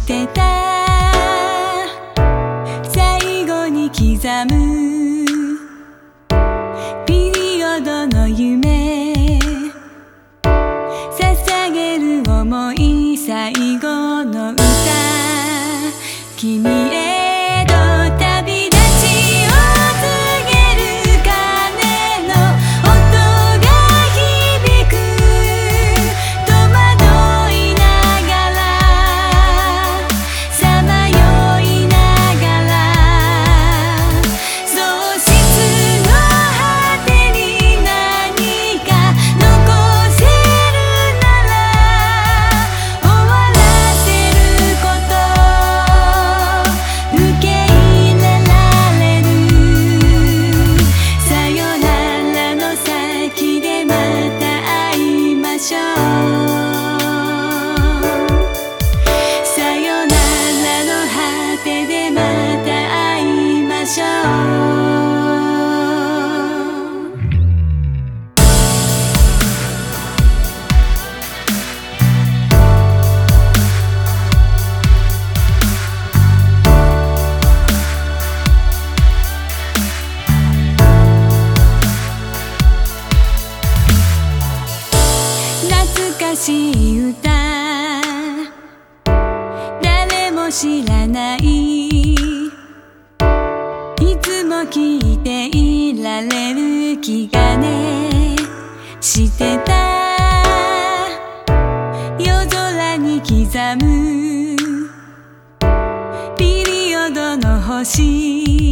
してた最後に刻むピリオドの夢捧げる想い最後の歌君へと旅立ちを告げる鐘の音が響く戸惑いながらさまよいながら喪失の果てに何か残せるなら終わらせること受け入れられるさよならの先でまた会いましょうさよならの果てでまた会いましょう懐かしい歌誰も知らないいつも聴いていられる気がねしてた夜空に刻むピリオドの星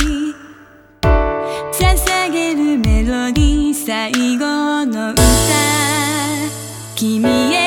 捧げるメロディー最後の歌君へ